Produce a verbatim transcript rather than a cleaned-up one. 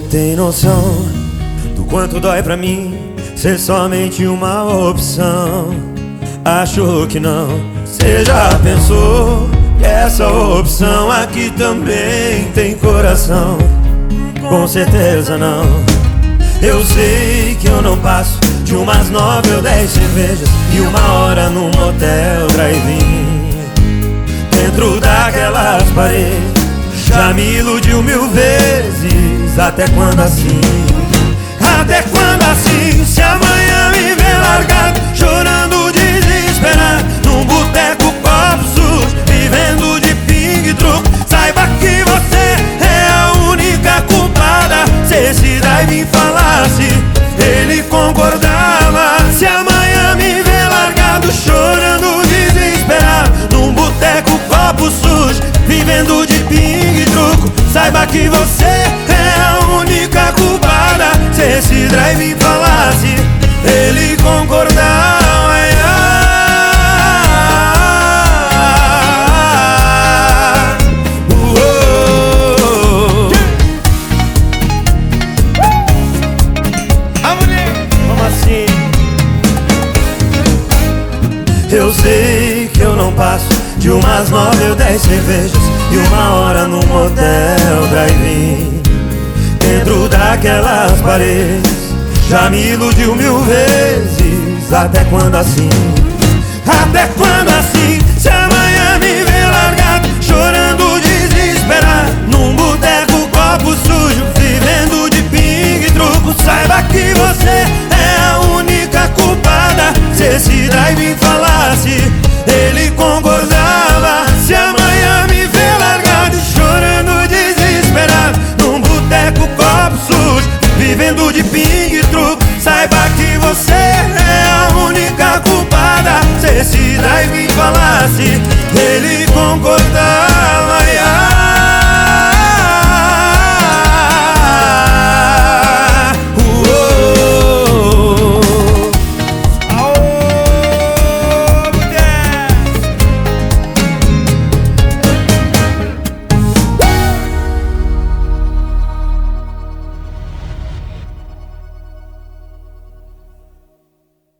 tem noção do quanto dói pra mim ser somente uma opção? Achou que não? Cê já pensou que essa opção aqui também tem coração? Com certeza não. Eu sei que eu não passo de umas nove ou dez cervejas e uma hora num motel drive-in. Dentro daquelas paredes já me iludiu mil vezes. Até quando assim? Até quando assim? Se amanhã me ver largado, chorando desesperado, num boteco, copo sujo, vivendo de pingue e truco, saiba que você é a única culpada. Se esse drive falasse, ele concordava. Se amanhã me ver largado, chorando desesperado, num boteco, copo sujo, vivendo de pingue e truco, saiba que você é a única culpada. Se esse drive falasse, ele concordava. Ai, ai, uou. Como assim? Eu sei que eu não passo de umas nove ou dez cervejas e uma hora num motel drive-in. Dentro daquelas paredes já me iludiu mil vezes. Até quando assim? Até quando assim? Se amanhã me ver largado, chorando desesperado, num boteco, copo sujo, vivendo de pingue e truco, saiba que você é a única culpada. Se esse drive falasse, ele concordava. Se amanhã me ver largado, chorando desesperado, num boteco, copo sujo, vivendo de pingue e truco, saiba que você é a única culpada. Se esse drive falasse,